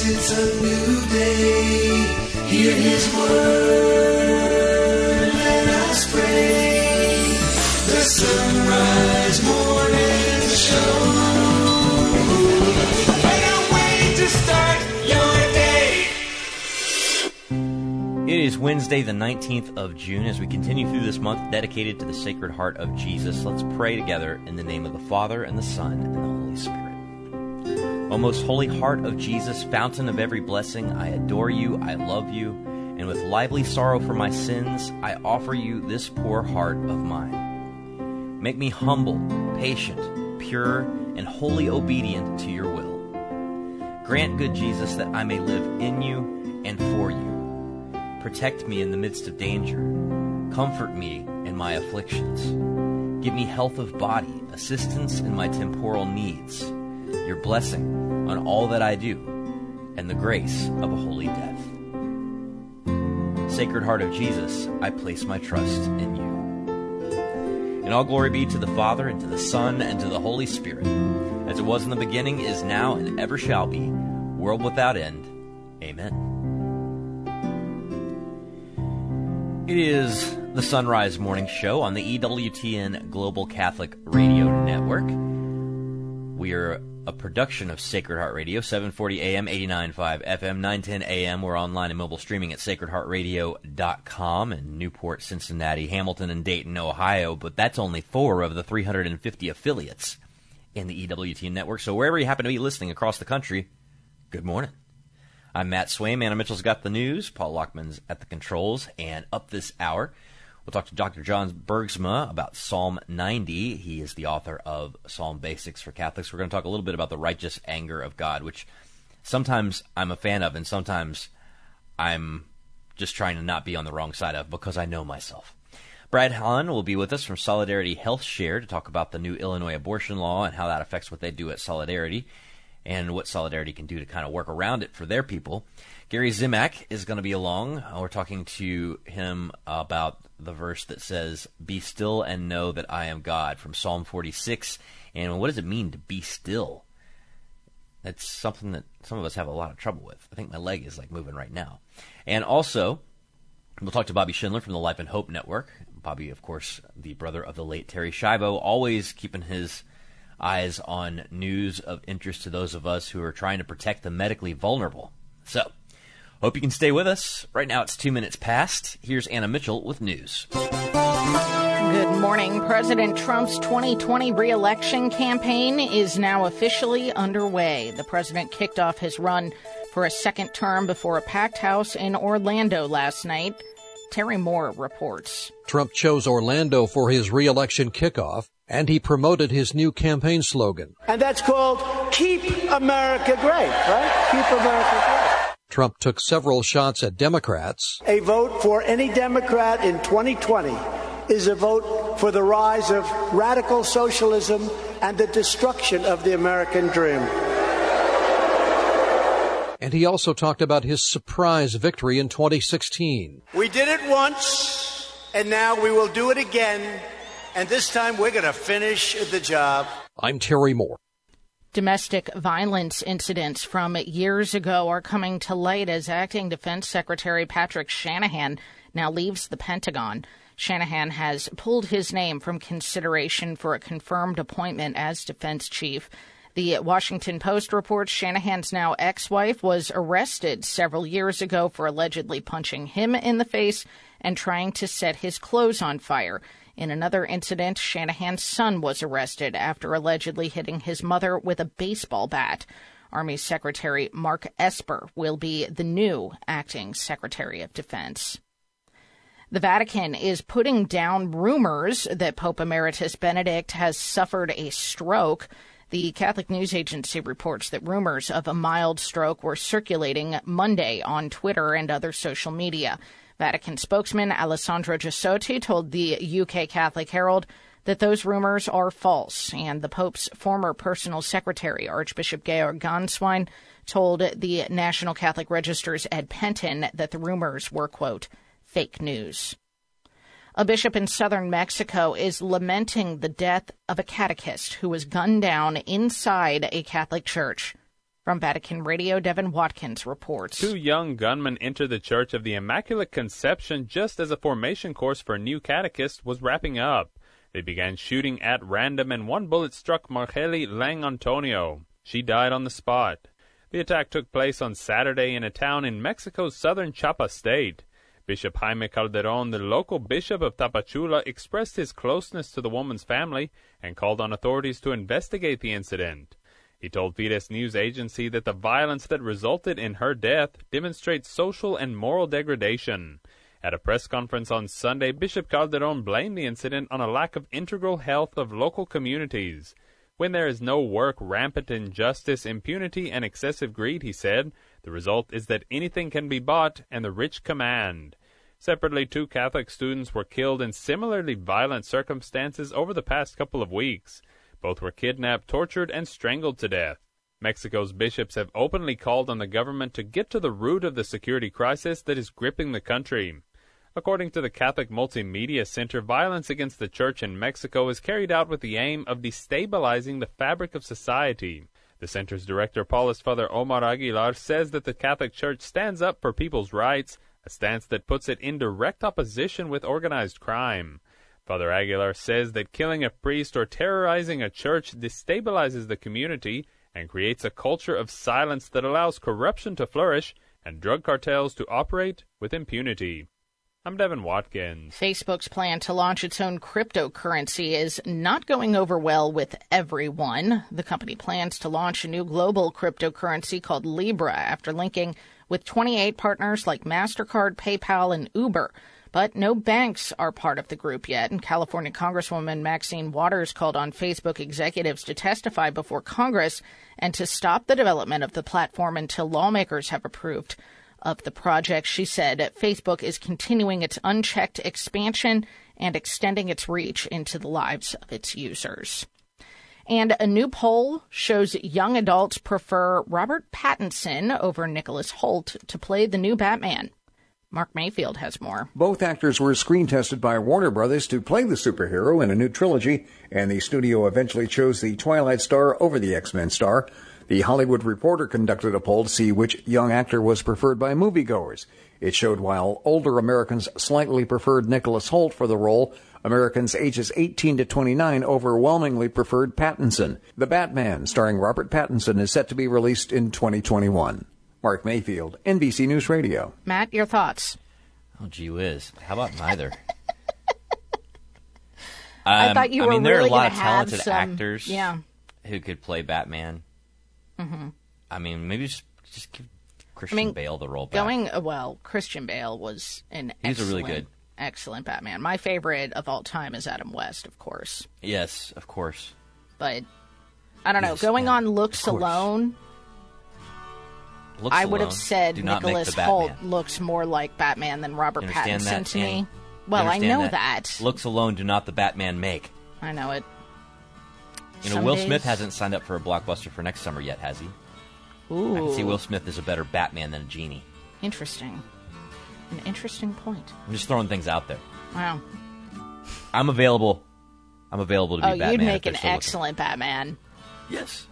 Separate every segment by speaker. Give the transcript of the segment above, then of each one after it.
Speaker 1: it's a new day. Hear His word, let us pray. The Sunrise Morning Show. Can't wait to start your day.
Speaker 2: It is Wednesday, the 19th of June. As we continue through this month dedicated to the Sacred Heart of Jesus, let's pray together in the name of the Father, and the Son, and the Holy Spirit. O most holy heart of Jesus, fountain of every blessing, I adore you, I love you, and with lively sorrow for my sins, I offer you this poor heart of mine. Make me humble, patient, pure, and wholly obedient to your will. Grant, good Jesus, that I may live in you and for you. Protect me in the midst of danger. Comfort me in my afflictions. Give me health of body, assistance in my temporal needs, your blessing on all that I do, and the grace of a holy death. Sacred Heart of Jesus, I place my trust in you. And all glory be to the Father, and to the Son, and to the Holy Spirit, as it was in the beginning, is now, and ever shall be, world without end. Amen. It is the Sunrise Morning Show on the EWTN Global Catholic Radio Network. We are a production of Sacred Heart Radio, 740 AM, 89.5 FM, 910 AM. We're online and mobile streaming at sacredheartradio.com in Newport, Cincinnati, Hamilton, and Dayton, Ohio. But that's only 4 of the 350 affiliates in the EWTN network. So wherever you happen to be listening across the country, good morning. I'm Matt Swaim. Anna Mitchell's got the news. Paul Lockman's at the controls. And up this hour, we'll talk to Dr. John Bergsma about Psalm 90. He is the author of Psalm Basics for Catholics. We're going to talk a little bit about the righteous anger of God, which sometimes I'm a fan of and sometimes I'm just trying to not be on the wrong side of because I know myself. Brad Hahn will be with us from Solidarity Health Share to talk about the new Illinois abortion law and how that affects what they do at Solidarity, and what Solidarity can do to kind of work around it for their people. Gary Zimak is going to be along. We're talking to him about the verse that says, "Be still and know that I am God," from Psalm 46. And what does it mean to be still? That's something that some of us have a lot of trouble with. I think my leg is like moving right now. And also, we'll talk to Bobby Schindler from the Life and Hope Network. Bobby, of course, the brother of the late Terry Schiavo, always keeping his eyes on news of interest to those of us who are trying to protect the medically vulnerable. So, hope you can stay with us. Right now it's 2 minutes past. Here's Anna Mitchell with news.
Speaker 3: Good morning. President Trump's 2020 re-election campaign is now officially underway. The president kicked off his run for a second term before a packed house in Orlando last night. Terry Moore reports.
Speaker 4: Trump chose Orlando for his re-election kickoff, and he promoted his new campaign slogan.
Speaker 5: And that's called Keep America Great, right? Keep America Great.
Speaker 4: Trump took several shots at Democrats.
Speaker 5: A vote for any Democrat in 2020 is a vote for the rise of radical socialism and the destruction of the American dream.
Speaker 4: And he also talked about his surprise victory in 2016.
Speaker 5: We did it once, and now we will do it again. And this time we're going to finish the job.
Speaker 4: I'm Terry Moore.
Speaker 3: Domestic violence incidents from years ago are coming to light as Acting Defense Secretary Patrick Shanahan now leaves the Pentagon. Shanahan has pulled his name from consideration for a confirmed appointment as defense chief. The Washington Post reports Shanahan's now ex-wife was arrested several years ago for allegedly punching him in the face and trying to set his clothes on fire. In another incident, Shanahan's son was arrested after allegedly hitting his mother with a baseball bat. Army Secretary Mark Esper will be the new acting Secretary of Defense. The Vatican is putting down rumors that Pope Emeritus Benedict has suffered a stroke. The Catholic News Agency reports that rumors of a mild stroke were circulating Monday on Twitter and other social media. Vatican spokesman Alessandro Gisotti told the UK Catholic Herald that those rumors are false, and the Pope's former personal secretary, Archbishop Georg Ganswein, told the National Catholic Register's Ed Penton that the rumors were, quote, fake news. A bishop in southern Mexico is lamenting the death of a catechist who was gunned down inside a Catholic church. From Vatican Radio, Devin Watkins reports.
Speaker 6: 2 young gunmen entered the Church of the Immaculate Conception just as a formation course for new catechists was wrapping up. They began shooting at random, and one bullet struck Margeli Lang Antonio. She died on the spot. The attack took place on Saturday in a town in Mexico's southern Chiapas state. Bishop Jaime Calderon, the local bishop of Tapachula, expressed his closeness to the woman's family and called on authorities to investigate the incident. He told Fides News Agency that the violence that resulted in her death demonstrates social and moral degradation. At a press conference on Sunday, Bishop Calderon blamed the incident on a lack of integral health of local communities. When there is no work, rampant injustice, impunity, and excessive greed, he said, the result is that anything can be bought and the rich command. Separately, 2 Catholic students were killed in similarly violent circumstances over the past couple of weeks. Both were kidnapped, tortured, and strangled to death. Mexico's bishops have openly called on the government to get to the root of the security crisis that is gripping the country. According to the Catholic Multimedia Center, violence against the Church in Mexico is carried out with the aim of destabilizing the fabric of society. The center's director, Paulist Father Omar Aguilar, says that the Catholic Church stands up for people's rights, a stance that puts it in direct opposition with organized crime. Father Aguilar says that killing a priest or terrorizing a church destabilizes the community and creates a culture of silence that allows corruption to flourish and drug cartels to operate with impunity. I'm Devin Watkins.
Speaker 3: Facebook's plan to launch its own cryptocurrency is not going over well with everyone. The company plans to launch a new global cryptocurrency called Libra after linking with 28 partners like MasterCard, PayPal, and Uber. But no banks are part of the group yet, and California Congresswoman Maxine Waters called on Facebook executives to testify before Congress and to stop the development of the platform until lawmakers have approved of the project. She said Facebook is continuing its unchecked expansion and extending its reach into the lives of its users. And a new poll shows young adults prefer Robert Pattinson over Nicholas Hoult to play the new Batman. Mark Mayfield has more.
Speaker 7: Both actors were screen tested by Warner Brothers to play the superhero in a new trilogy, and the studio eventually chose the Twilight star over the X-Men star. The Hollywood Reporter conducted a poll to see which young actor was preferred by moviegoers. It showed while older Americans slightly preferred Nicholas Hoult for the role, Americans ages 18 to 29 overwhelmingly preferred Pattinson. The Batman, starring Robert Pattinson, is set to be released in 2021. Mark Mayfield, NBC News Radio.
Speaker 3: Matt, your thoughts?
Speaker 2: Oh, gee whiz. How about neither?
Speaker 3: I thought you were
Speaker 2: there
Speaker 3: really
Speaker 2: are a lot
Speaker 3: going
Speaker 2: of
Speaker 3: to have
Speaker 2: talented
Speaker 3: some
Speaker 2: actors who could play Batman.
Speaker 3: Mm-hmm.
Speaker 2: I mean, maybe just give Christian Bale the role back.
Speaker 3: Christian Bale was
Speaker 2: He's a really good,
Speaker 3: excellent Batman. My favorite of all time is Adam West, of course.
Speaker 2: Yes, of course.
Speaker 3: But I don't know. Going on looks alone, I would have said Nicholas Hoult looks more like Batman than Robert Pattinson to me. Well, I know that.
Speaker 2: Looks alone do not the Batman make.
Speaker 3: I know it.
Speaker 2: Will Smith hasn't signed up for a blockbuster for next summer yet, has he?
Speaker 3: Ooh.
Speaker 2: I can see Will Smith is a better Batman than a genie.
Speaker 3: Interesting. An interesting point.
Speaker 2: I'm just throwing things out there.
Speaker 3: Wow.
Speaker 2: I'm available to be Batman.
Speaker 3: Oh, you'd make an excellent Batman.
Speaker 2: Yes.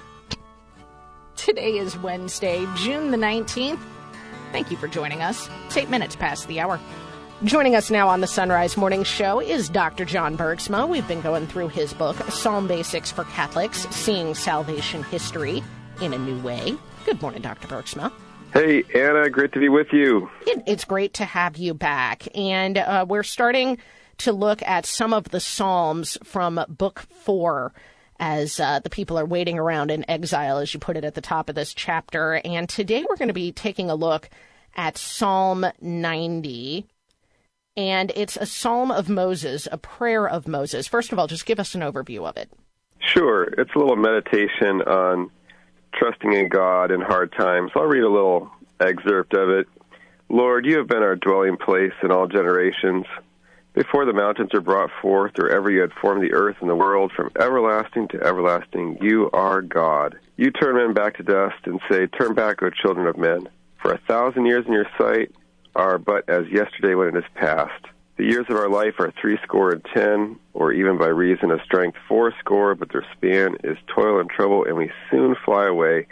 Speaker 3: Today is Wednesday, June the 19th. Thank you for joining us. It's 8 minutes past the hour. Joining us now on the Sunrise Morning Show is Dr. John Bergsma. We've been going through his book, Psalm Basics for Catholics, Seeing Salvation History in a New Way. Good morning, Dr. Bergsma.
Speaker 8: Hey, Anna, great to be with you.
Speaker 3: It's great to have you back. And we're starting to look at some of the Psalms from Book 4 as the people are waiting around in exile, as you put it at the top of this chapter. And today we're going to be taking a look at Psalm 90. And it's a psalm of Moses, a prayer of Moses. First of all, just give us an overview of it.
Speaker 8: Sure. It's a little meditation on trusting in God in hard times. I'll read a little excerpt of it. Lord, you have been our dwelling place in all generations. Before the mountains were brought forth, or ever you had formed the earth and the world, from everlasting to everlasting, you are God. You turn men back to dust and say, turn back, O children of men. For 1,000 years in your sight are but as yesterday when it is past. The years of our life are 70, or even by reason of strength 80, but their span is toil and trouble, and we soon fly away.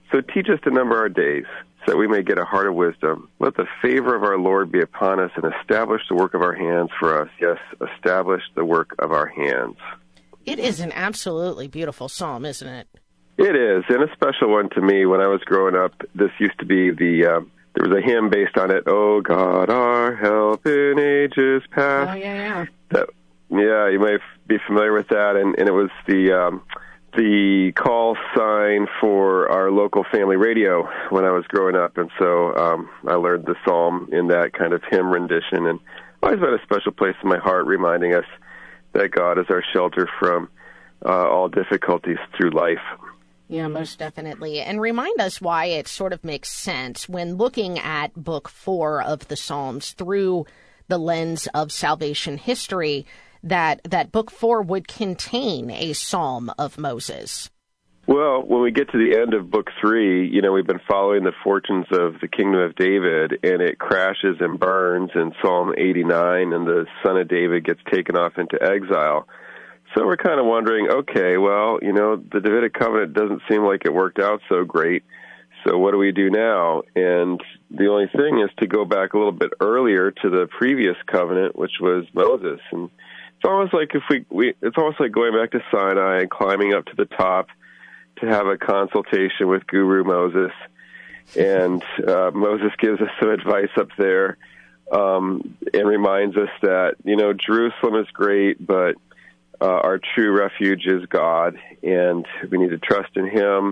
Speaker 8: So teach us to number our days, so that we may get a heart of wisdom. Let the favor of our Lord be upon us, and establish the work of our hands for us. Yes, establish the work of our hands.
Speaker 3: It is an absolutely beautiful psalm, isn't it?
Speaker 8: It is, and a special one to me. When I was growing up, this used to be there was a hymn based on it, "Oh God, our help in ages past."
Speaker 3: Oh, yeah.
Speaker 8: Yeah, you might be familiar with that, and it was the call sign for our local family radio when I was growing up, and so I learned the psalm in that kind of hymn rendition, and always been a special place in my heart, reminding us that God is our shelter from all difficulties through life.
Speaker 3: Yeah, most definitely. And remind us why it sort of makes sense when looking at Book 4 of the Psalms through the lens of salvation history, that Book 4 would contain a Psalm of Moses.
Speaker 8: Well, when we get to the end of Book 3, we've been following the fortunes of the kingdom of David, and it crashes and burns in Psalm 89, and the son of David gets taken off into exile. So we're kind of wondering, okay, well, the Davidic covenant doesn't seem like it worked out so great, so what do we do now? And the only thing is to go back a little bit earlier to the previous covenant, which was Moses. And it's almost like it's almost like going back to Sinai and climbing up to the top to have a consultation with Guru Moses. And Moses gives us some advice up there and reminds us that, Jerusalem is great, but our true refuge is God, and we need to trust in Him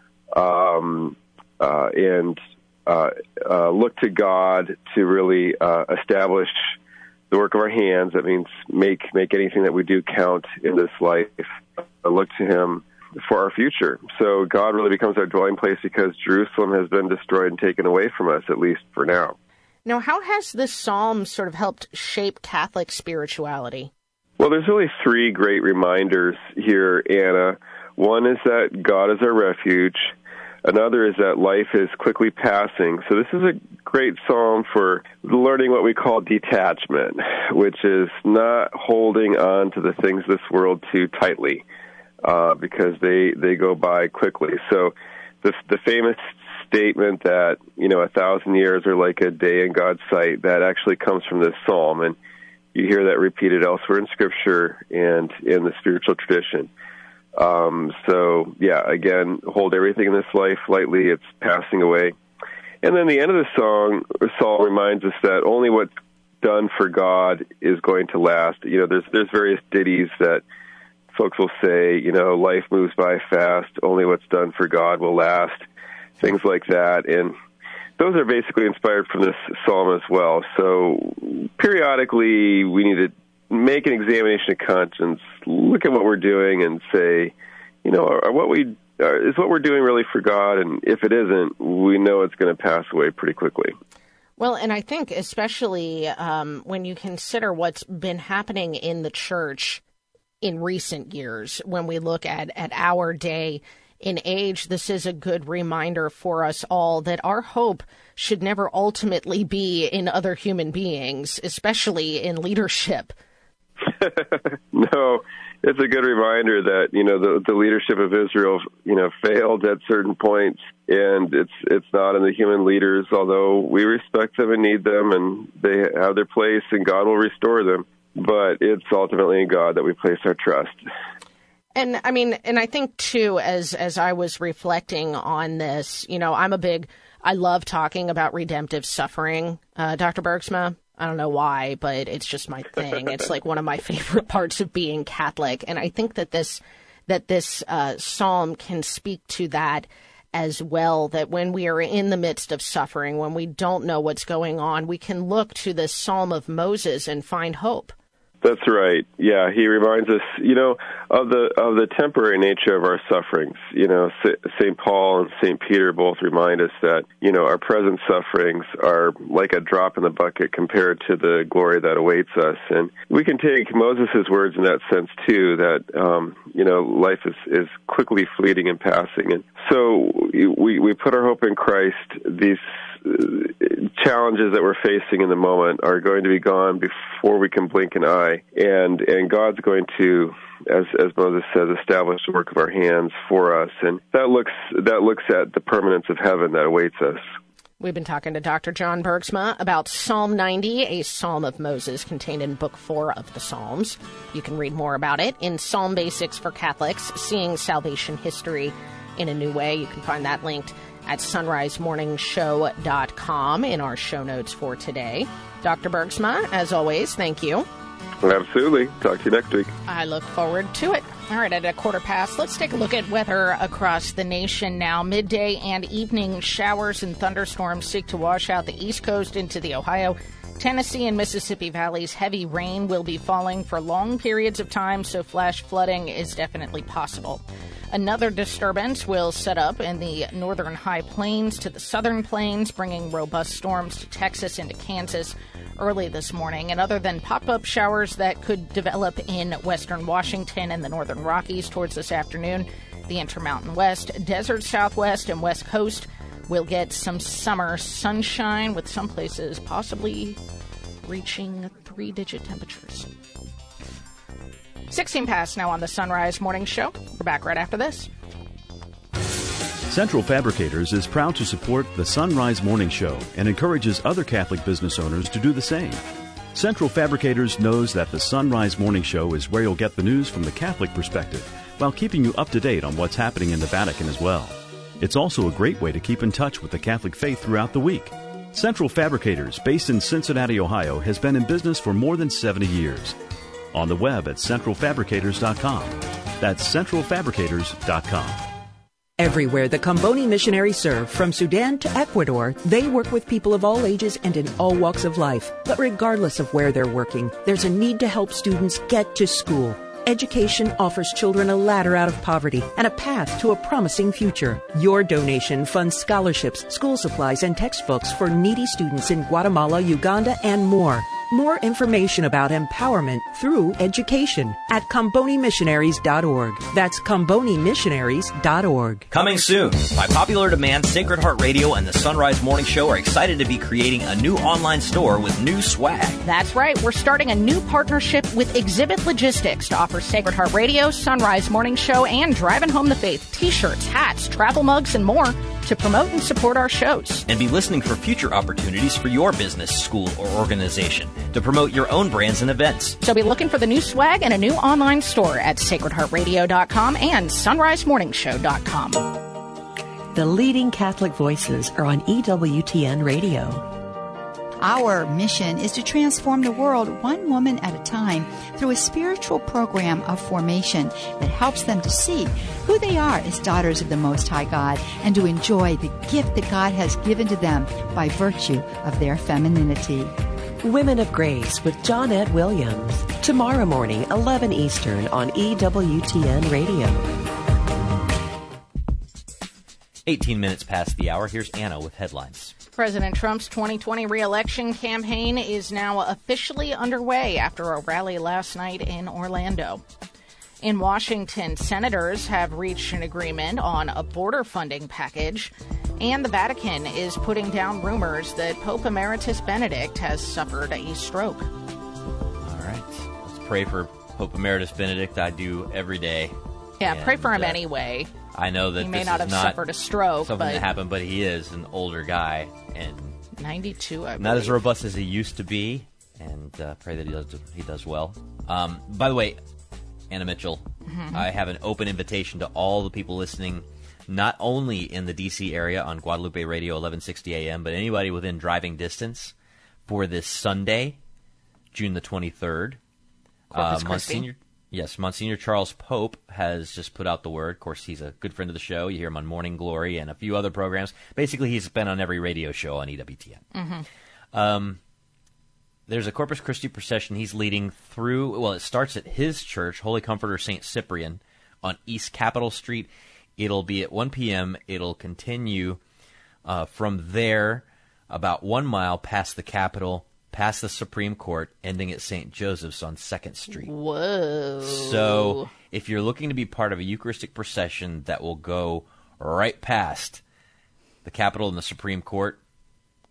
Speaker 8: and look to God to really establish the work of our hands. That means make anything that we do count in this life. Look to Him for our future. So God really becomes our dwelling place because Jerusalem has been destroyed and taken away from us, at least for now.
Speaker 3: Now, how has this psalm sort of helped shape Catholic spirituality?
Speaker 8: Well, there's really three great reminders here, Anna. One is that God is our refuge. Another is that life is quickly passing. So this is a great psalm for learning what we call detachment, which is not holding on to the things of this world too tightly, because they go by quickly. So the famous statement that, 1,000 years are like a day in God's sight, that actually comes from this psalm. And you hear that repeated elsewhere in Scripture and in the spiritual tradition. So, again, hold everything in this life lightly. It's passing away. And then the end of the psalm reminds us that only what's done for God is going to last. There's various ditties that folks will say, life moves by fast, only what's done for God will last, things like that. And those are basically inspired from this psalm as well. So periodically we need to make an examination of conscience, look at what we're doing and say, is what we're doing really for God? And if it isn't, we know it's going to pass away pretty quickly.
Speaker 3: Well, and I think especially when you consider what's been happening in the church in recent years, when we look at our day in age, this is a good reminder for us all that our hope should never ultimately be in other human beings, especially in leadership.
Speaker 8: No, it's a good reminder that, the leadership of Israel, failed at certain points, and it's not in the human leaders, although we respect them and need them, and they have their place, and God will restore them. But it's ultimately in God that we place our trust.
Speaker 3: And I think too, as I was reflecting on this, I love talking about redemptive suffering, Dr. Bergsma. I don't know why, but it's just my thing. It's like one of my favorite parts of being Catholic. And I think that this psalm can speak to that as well, that when we are in the midst of suffering, when we don't know what's going on, we can look to this Psalm of Moses and find hope.
Speaker 8: That's right. Yeah, he reminds us, of the temporary nature of our sufferings. St. Paul and St. Peter both remind us that, our present sufferings are like a drop in the bucket compared to the glory that awaits us. And we can take Moses' words in that sense, too, that, life is quickly fleeting and passing. And so we put our hope in Christ. These challenges that we're facing in the moment are going to be gone before we can blink an eye, and God's going to, as Moses says, establish the work of our hands for us, and that looks at the permanence of heaven that awaits us.
Speaker 3: We've been talking to Dr. John Bergsma about Psalm 90, a Psalm of Moses contained in Book 4 of the Psalms. You can read more about it in Psalm Basics for Catholics, Seeing Salvation History in a New Way. You can find that linked at sunrisemorningshow.com in our show notes for today. Dr. Bergsma, as always, thank you.
Speaker 8: Absolutely. Talk to you next week.
Speaker 3: I look forward to it. All right, at 1:15, let's take a look at weather across the nation now. Midday and evening showers and thunderstorms seek to wash out the East Coast into the Ohio, Tennessee, and Mississippi valleys. Heavy rain will be falling for long periods of time, so flash flooding is definitely possible. Another disturbance will set up in the northern high plains to the southern plains, bringing robust storms to Texas into Kansas early this morning. And other than pop-up showers that could develop in western Washington and the northern Rockies towards this afternoon, the Intermountain West, desert Southwest, and West Coast will get some summer sunshine, with some places possibly reaching 3-digit temperatures. 16 past now on the Sunrise Morning Show. We're back right after this.
Speaker 9: Central Fabricators is proud to support the Sunrise Morning Show and encourages other Catholic business owners to do the same. Central Fabricators knows that the Sunrise Morning Show is where you'll get the news from the Catholic perspective, while keeping you up to date on what's happening in the Vatican as well. It's also a great way to keep in touch with the Catholic faith throughout the week. Central Fabricators, based in Cincinnati, Ohio, has been in business for more than 70 years. On the web at centralfabricators.com. That's centralfabricators.com.
Speaker 10: Everywhere the Comboni missionaries serve, from Sudan to Ecuador, they work with people of all ages and in all walks of life. But regardless of where they're working, there's a need to help students get to school. Education offers children a ladder out of poverty and a path to a promising future. Your donation funds scholarships, school supplies, and textbooks for needy students in Guatemala, Uganda, and more. More information about empowerment through education at ComboniMissionaries.org. That's ComboniMissionaries.org.
Speaker 2: Coming soon. By popular demand, Sacred Heart Radio and the Sunrise Morning Show are excited to be creating a new online store with new swag.
Speaker 3: That's right. We're starting a new partnership with Exhibit Logistics to offer Sacred Heart Radio, Sunrise Morning Show, and Driving Home the Faith t-shirts, hats, travel mugs, and more to promote and support our shows.
Speaker 2: And be listening for future opportunities for your business, school, or organization to promote your own brands and events.
Speaker 3: So be looking for the new swag and a new online store at sacredheartradio.com and sunrisemorningshow.com.
Speaker 11: The leading Catholic voices are on EWTN Radio.
Speaker 12: Our mission is to transform the world one woman at a time through a spiritual program of formation that helps them to see who they are as daughters of the Most High God and to enjoy the gift that God has given to them by virtue of their femininity.
Speaker 11: Women of Grace with Johnnette Williams. Tomorrow morning, 11 Eastern on EWTN Radio.
Speaker 2: 18 minutes past the hour. Here's Anna with headlines.
Speaker 3: President Trump's 2020 re-election campaign is now officially underway after a rally last night in Orlando. In Washington, senators have reached an agreement on a border funding package, and the Vatican is putting down rumors that Pope Emeritus Benedict has suffered a stroke.
Speaker 2: All right. Let's pray for Pope Emeritus Benedict. I do every day.
Speaker 3: Yeah, pray for him anyway.
Speaker 2: I know that
Speaker 3: he may
Speaker 2: this
Speaker 3: not
Speaker 2: is
Speaker 3: have
Speaker 2: not
Speaker 3: suffered a stroke,
Speaker 2: something that happened, but he is an older guy and
Speaker 3: 92. I believe.
Speaker 2: Not as robust as he used to be, and pray that he does well. By the way, Anna Mitchell, I have an open invitation to all the people listening, not only in the D.C. area on Guadalupe Radio 1160 AM, but anybody within driving distance for this Sunday, June the 23rd.
Speaker 3: Corpus Christi.
Speaker 2: Monsignor Charles Pope has just put out the word. Of course, he's a good friend of the show. You hear him on Morning Glory and a few other programs. Basically, he's been on every radio show on EWTN. There's a Corpus Christi procession he's leading through. Well, it starts at his church, Holy Comforter St. Cyprian, on East Capitol Street. It'll be at 1 p.m. It'll continue from there about 1 mile past the Capitol, past the Supreme Court, ending at St. Joseph's on 2nd Street.
Speaker 3: Whoa.
Speaker 2: So if you're looking to be part of a Eucharistic procession that will go right past the Capitol and the Supreme Court,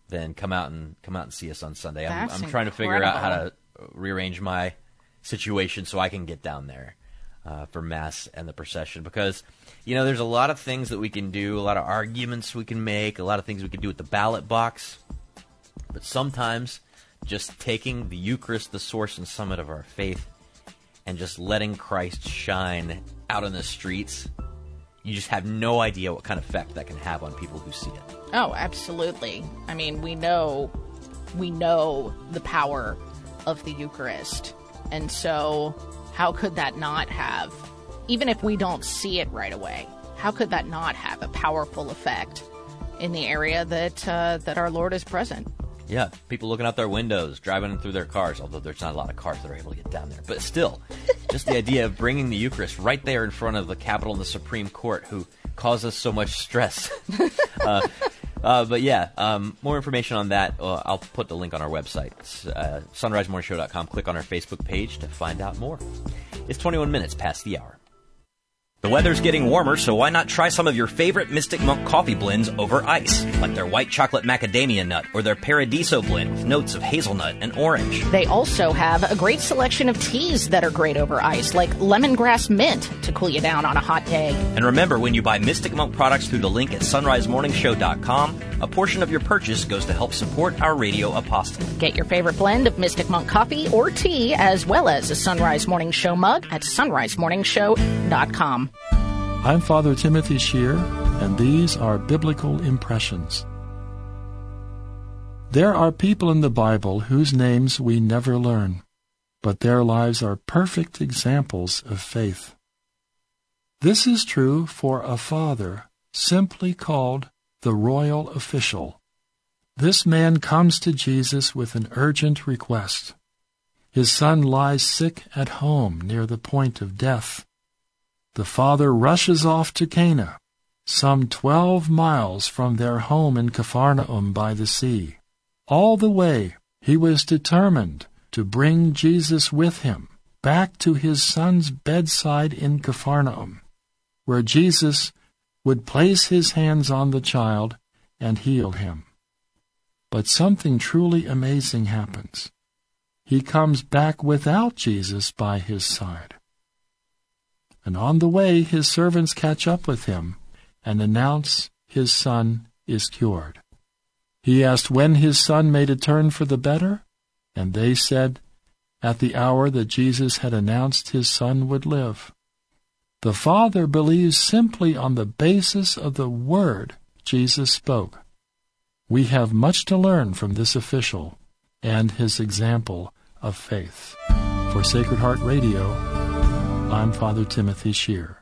Speaker 2: then come out and see us on Sunday. I'm
Speaker 3: That's
Speaker 2: trying to figure out how
Speaker 3: incredible.
Speaker 2: to rearrange my situation so I can get down there for Mass and the procession, because there's a lot of things that we can do, a lot of arguments we can make, a lot of things we can do with the ballot box, but sometimes just taking the Eucharist, the source and summit of our faith, and just letting Christ shine out on the streets, you just have no idea what kind of effect that can have on people who see it.
Speaker 3: Oh, absolutely. I mean, we know the power of the Eucharist. And so how could that not have, even if we don't see it right away, how could that not have a powerful effect in the area that our Lord is present?
Speaker 2: Yeah, people looking out their windows, driving through their cars, although there's not a lot of cars that are able to get down there. But still, just the idea of bringing the Eucharist right there in front of the Capitol and the Supreme Court, who cause us so much stress. But yeah, more information on that, I'll put the link on our website, sunrisemorningshow.com. Click on our Facebook page to find out more. It's 21 minutes past the hour.
Speaker 13: The weather's getting warmer, so why not try some of your favorite Mystic Monk coffee blends over ice, like their white chocolate macadamia nut or their Paradiso blend with notes of hazelnut and orange.
Speaker 3: They also have a great selection of teas that are great over ice, like lemongrass mint to cool you down on a hot day.
Speaker 13: And remember, when you buy Mystic Monk products through the link at sunrisemorningshow.com, a portion of your purchase goes to help support our radio apostolate.
Speaker 3: Get your favorite blend of Mystic Monk coffee or tea, as well as a Sunrise Morning Show mug at sunrisemorningshow.com.
Speaker 14: I'm Father Timothy Shear, and these are Biblical Impressions. There are people in the Bible whose names we never learn, but their lives are perfect examples of faith. This is true for a father simply called the royal official. This man comes to Jesus with an urgent request. His son lies sick at home near the point of death. The father rushes off to Cana, some 12 miles from their home in Capharnaum by the sea. All the way, he was determined to bring Jesus with him back to his son's bedside in Capharnaum, where Jesus would place his hands on the child and heal him. But something truly amazing happens. He comes back without Jesus by his side. And on the way, his servants catch up with him and announce his son is cured. He asked when his son made a turn for the better, and they said, at the hour that Jesus had announced his son would live. The father believes simply on the basis of the word Jesus spoke. We have much to learn from this official and his example of faith. For Sacred Heart Radio, I'm Father Timothy Shear.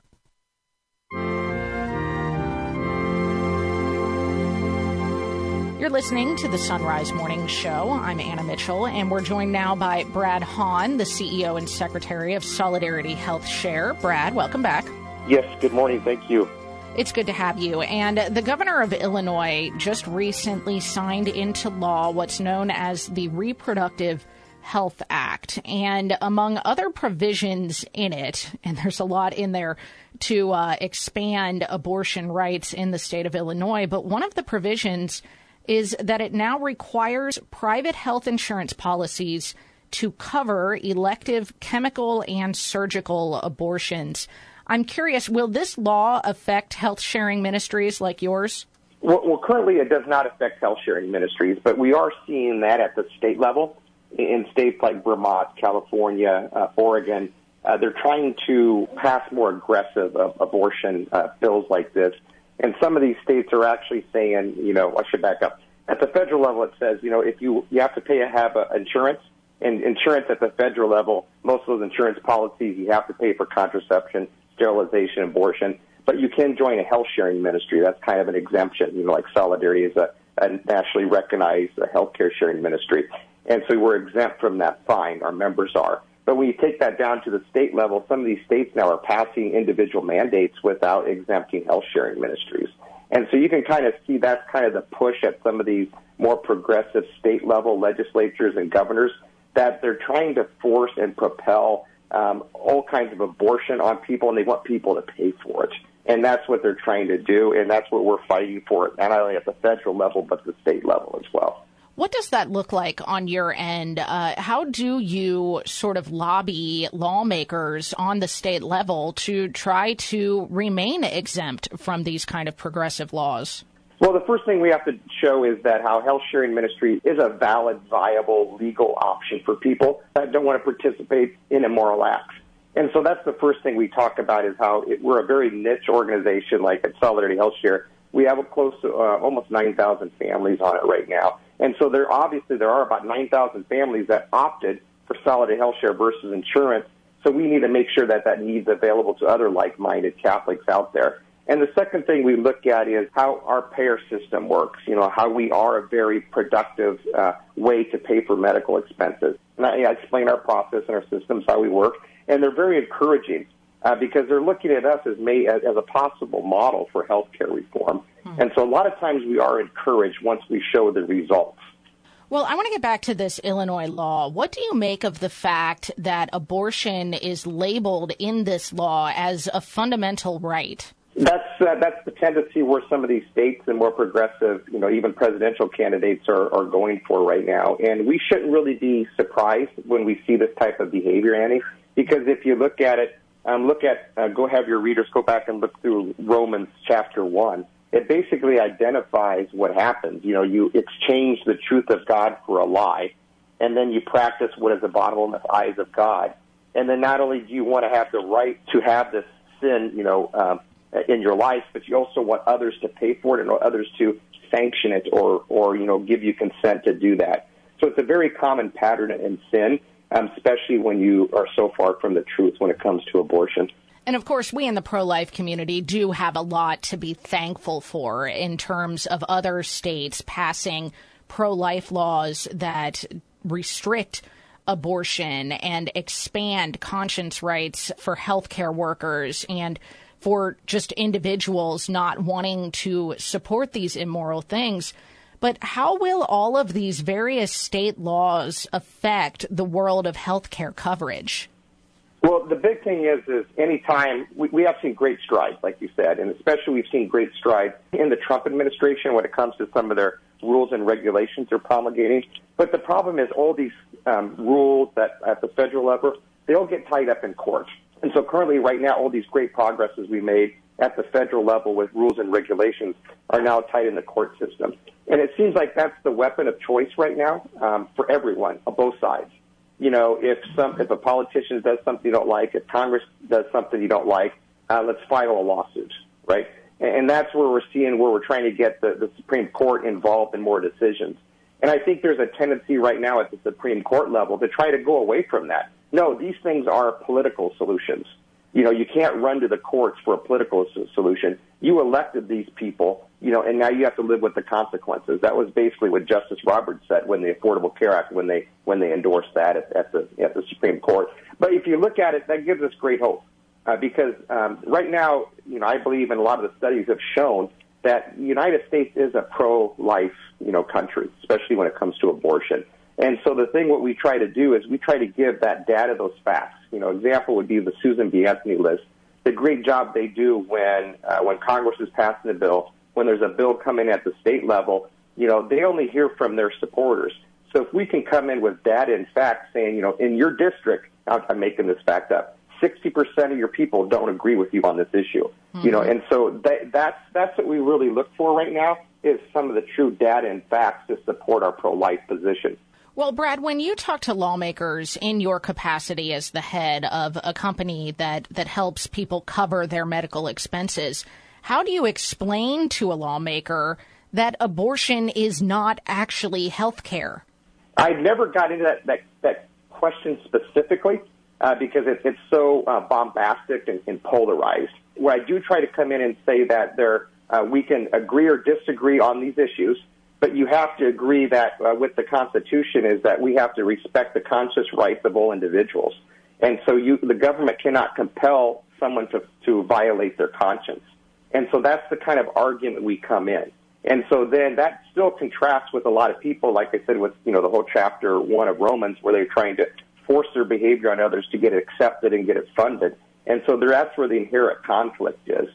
Speaker 3: You're listening to the Sunrise Morning Show. I'm Anna Mitchell, and we're joined now by Brad Hahn, the CEO and Secretary of Solidarity Health Share. Brad, welcome back.
Speaker 15: Yes, good morning. Thank you.
Speaker 3: It's good to have you. And the governor of Illinois just recently signed into law what's known as the Reproductive Health Act. And among other provisions in it, and there's a lot in there to expand abortion rights in the state of Illinois, but one of the provisions is that it now requires private health insurance policies to cover elective chemical and surgical abortions. I'm curious, will this law affect health sharing ministries like yours?
Speaker 15: Well, currently it does not affect health sharing ministries, but we are seeing that at the state level. In states like Vermont, California, Oregon, they're trying to pass more aggressive abortion bills like this. And some of these states are actually saying, I should back up. At the federal level, it says, if you have to have insurance, and insurance at the federal level, most of those insurance policies, you have to pay for contraception, sterilization, abortion. But you can join a health sharing ministry. That's kind of an exemption. Like Solidarity is a nationally recognized healthcare sharing ministry. And so we're exempt from that fine. Our members are. But when you take that down to the state level, some of these states now are passing individual mandates without exempting health sharing ministries. And so you can kind of see that's kind of the push at some of these more progressive state level legislatures and governors, that they're trying to force and propel all kinds of abortion on people, and they want people to pay for it. And that's what they're trying to do, and that's what we're fighting for, not only at the federal level, but the state level as well.
Speaker 3: What does that look like on your end? How do you sort of lobby lawmakers on the state level to try to remain exempt from these kind of progressive laws?
Speaker 15: Well, the first thing we have to show is that how health sharing ministry is a valid, viable, legal option for people that don't want to participate in immoral acts. And so that's the first thing we talk about is how we're a very niche organization like at Solidarity Health Share. We have close to almost 9,000 families on it right now. And so there are about 9,000 families that opted for Solidarity Health Share versus insurance. So we need to make sure that that need's available to other like-minded Catholics out there. And the second thing we look at is how our payer system works, how we are a very productive way to pay for medical expenses. And I explain our process and our systems, how we work. And they're very encouraging because they're looking at us as a possible model for healthcare reform. And so a lot of times we are encouraged once we show the results.
Speaker 3: Well, I want to get back to this Illinois law. What do you make of the fact that abortion is labeled in this law as a fundamental right?
Speaker 15: That's the tendency where some of these states and more progressive, even presidential candidates are going for right now. And we shouldn't really be surprised when we see this type of behavior, Annie, because if you look at it, go have your readers go back and look through Romans chapter 1. It basically identifies what happens. You exchange the truth of God for a lie, and then you practice what is abominable in the eyes of God. And then not only do you want to have the right to have this sin, in your life, but you also want others to pay for it and others to sanction it or give you consent to do that. So it's a very common pattern in sin, especially when you are so far from the truth when it comes to abortion.
Speaker 3: And, of course, we in the pro-life community do have a lot to be thankful for in terms of other states passing pro-life laws that restrict abortion and expand conscience rights for healthcare workers and for just individuals not wanting to support these immoral things. But how will all of these various state laws affect the world of healthcare coverage?
Speaker 15: Well, the big thing is anytime we have seen great strides, like you said, and especially we've seen great strides in the Trump administration when it comes to some of their rules and regulations they're promulgating. But the problem is all these rules that at the federal level, they all get tied up in court. And so currently right now, all these great progresses we made at the federal level with rules and regulations are now tied in the court system. And it seems like that's the weapon of choice right now for everyone on both sides. If a politician does something you don't like, if Congress does something you don't like, let's file a lawsuit, right? And that's where we're trying to get the Supreme Court involved in more decisions. And I think there's a tendency right now at the Supreme Court level to try to go away from that. No, these things are political solutions. You can't run to the courts for a political solution. You elected these people, and now you have to live with the consequences. That was basically what Justice Roberts said when the Affordable Care Act, when they endorsed that at the Supreme Court. But if you look at it, that gives us great hope because right now, I believe, and a lot of the studies have shown that the United States is a pro-life, country, especially when it comes to abortion. And so the thing what we try to do is we try to give that data, those facts. Example would be the Susan B. Anthony list. The great job they do when Congress is passing a bill, when there's a bill coming at the state level, they only hear from their supporters. So if we can come in with data and facts saying, in your district, I'm making this fact up, 60% of your people don't agree with you on this issue. Mm-hmm. And so that's what we really look for right now is some of the true data and facts to support our pro-life position.
Speaker 3: Well, Brad, when you talk to lawmakers in your capacity as the head of a company that helps people cover their medical expenses, how do you explain to a lawmaker that abortion is not actually health care?
Speaker 15: I never got into that question specifically because it's so bombastic and polarized. Where I do try to come in and say that we can agree or disagree on these issues, but you have to agree that with the Constitution is that we have to respect the conscious rights of all individuals. And so the government cannot compel someone to violate their conscience. And so that's the kind of argument we come in. And so then that still contrasts with a lot of people, like I said, with the whole chapter 1 of Romans, where they're trying to force their behavior on others to get it accepted and get it funded. And so that's where the inherent conflict is.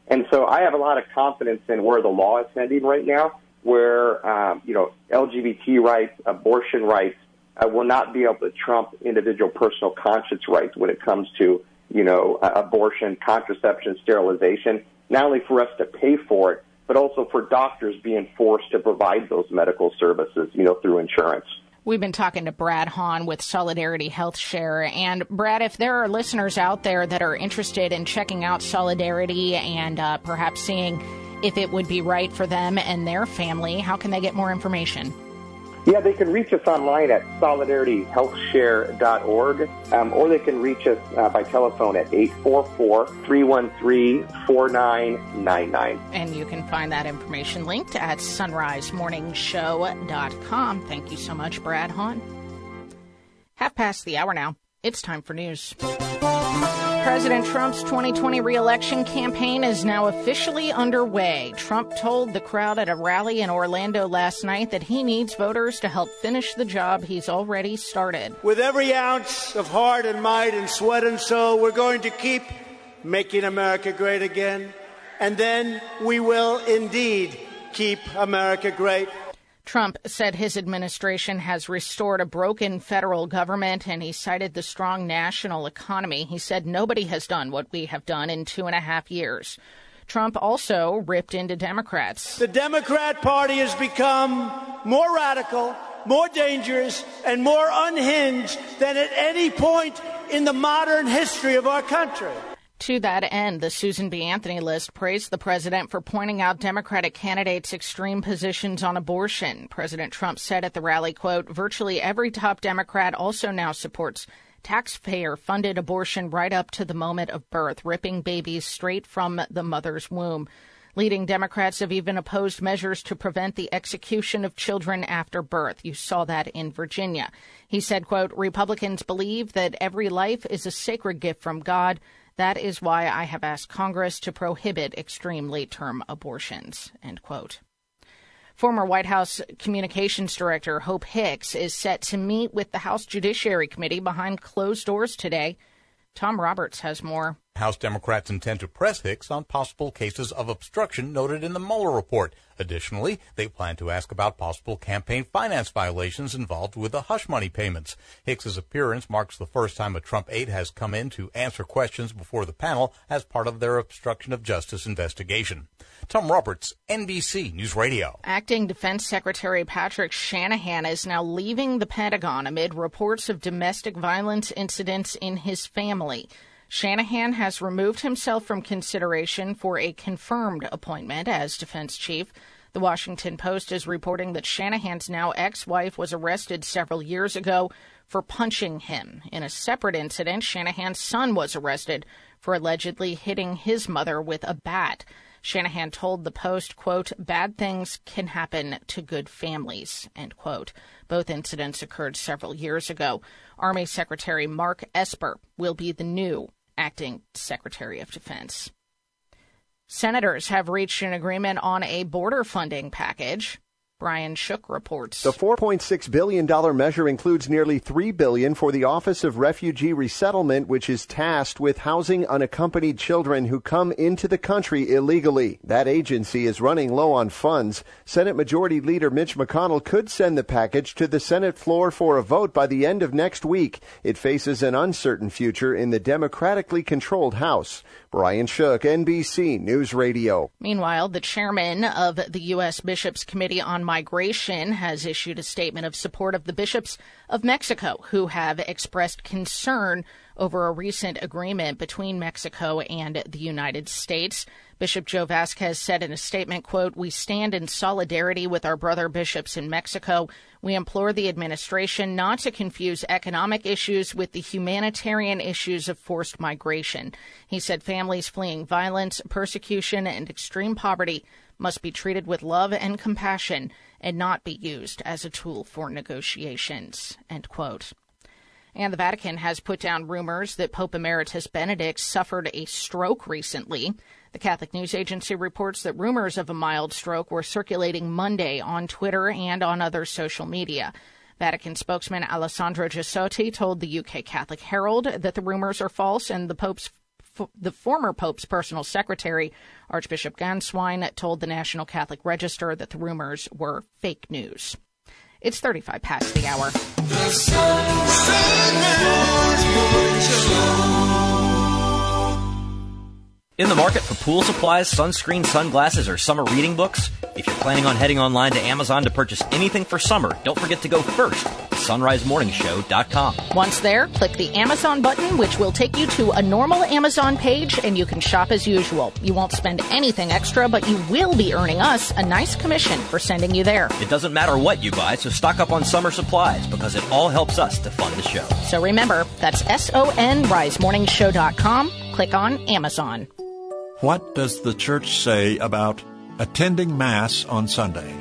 Speaker 15: And so I have a lot of confidence in where the law is heading right now, where, LGBT rights, abortion rights will not be able to trump individual personal conscience rights when it comes to, abortion, contraception, sterilization, not only for us to pay for it, but also for doctors being forced to provide those medical services, through insurance.
Speaker 3: We've been talking to Brad Hahn with Solidarity Health Share. And Brad, if there are listeners out there that are interested in checking out Solidarity and perhaps seeing if it would be right for them and their family, how can they get more information?
Speaker 15: Yeah, they can reach us online at solidarityhealthshare.org, or they can reach us by telephone at 844-313-4999.
Speaker 3: And you can find that information linked at sunrisemorningshow.com. Thank you so much, Brad Hahn. 5:30 now. It's time for news. President Trump's 2020 re-election campaign is now officially underway. Trump told the crowd at a rally in Orlando last night that he needs voters to help finish the job he's already started.
Speaker 5: With every ounce of heart and might and sweat and soul, we're going to keep making America great again. And then we will indeed keep America great.
Speaker 3: Trump said his administration has restored a broken federal government, and he cited the strong national economy. He said nobody has done what we have done in 2.5 years. Trump also ripped into Democrats.
Speaker 5: The Democrat Party has become more radical, more dangerous, and more unhinged than at any point in the modern history of our country.
Speaker 3: To that end, the Susan B. Anthony list praised the president for pointing out Democratic candidates' extreme positions on abortion. President Trump said at the rally, quote, virtually every top Democrat also now supports taxpayer-funded abortion right up to the moment of birth, ripping babies straight from the mother's womb. Leading Democrats have even opposed measures to prevent the execution of children after birth. You saw that in Virginia. He said, quote, Republicans believe that every life is a sacred gift from God. That is why I have asked Congress to prohibit extreme late-term abortions, end quote. Former White House Communications Director Hope Hicks is set to meet with the House Judiciary Committee behind closed doors today. Tom Roberts has more.
Speaker 16: House Democrats intend to press Hicks on possible cases of obstruction noted in the Mueller report. Additionally, they plan to ask about possible campaign finance violations involved with the hush money payments. Hicks's appearance marks the first time a Trump aide has come in to answer questions before the panel as part of their obstruction of justice investigation. Tom Roberts, NBC News Radio.
Speaker 3: Acting Defense Secretary Patrick Shanahan is now leaving the Pentagon amid reports of domestic violence incidents in his family. Shanahan has removed himself from consideration for a confirmed appointment as defense chief. The Washington Post is reporting that Shanahan's now ex-wife was arrested several years ago for punching him. In a separate incident, Shanahan's son was arrested for allegedly hitting his mother with a bat. Shanahan told the Post, quote, bad things can happen to good families, end quote. Both incidents occurred several years ago. Army Secretary Mark Esper will be the new acting Secretary of Defense. Senators have reached an agreement on a border funding package. Brian Shook reports.
Speaker 17: The $4.6 billion measure includes nearly $3 billion for the Office of Refugee Resettlement, which is tasked with housing unaccompanied children who come into the country illegally. That agency is running low on funds. Senate Majority Leader Mitch McConnell could send the package to the Senate floor for a vote by the end of next week. It faces an uncertain future in the democratically controlled House. Brian Shook, NBC News Radio.
Speaker 3: Meanwhile, the chairman of the U.S. Bishops' Committee on Migration has issued a statement of support of the bishops of Mexico, who have expressed concern over a recent agreement between Mexico and the United States. Bishop Joe Vasquez said in a statement, quote, we stand in solidarity with our brother bishops in Mexico. We implore the administration not to confuse economic issues with the humanitarian issues of forced migration. He said families fleeing violence, persecution, and extreme poverty must be treated with love and compassion and not be used as a tool for negotiations, end quote. And the Vatican has put down rumors that Pope Emeritus Benedict suffered a stroke recently. The Catholic News Agency reports that rumors of a mild stroke were circulating Monday on Twitter and on other social media. Vatican spokesman Alessandro Gisotti told the UK Catholic Herald that the rumors are false and the Pope's the former Pope's personal secretary, Archbishop Ganswein, told the National Catholic Register that the rumors were fake news. It's 35 past the hour.
Speaker 1: The Sunrise Morning Show.
Speaker 13: In the market for pool supplies, sunscreen, sunglasses, or summer reading books? If you're planning on heading online to Amazon to purchase anything for summer, don't forget to go first to sunrisemorningshow.com.
Speaker 3: Once there, click the Amazon button, which will take you to a normal Amazon page, and you can shop as usual. You won't spend anything extra, but you will be earning us a nice commission for sending you there.
Speaker 13: It doesn't matter what you buy, so stock up on summer supplies, because it all helps us to fund the show.
Speaker 3: So remember, that's sonrisemorningshow.com. Click on Amazon.
Speaker 18: What does the church say about attending Mass on Sunday?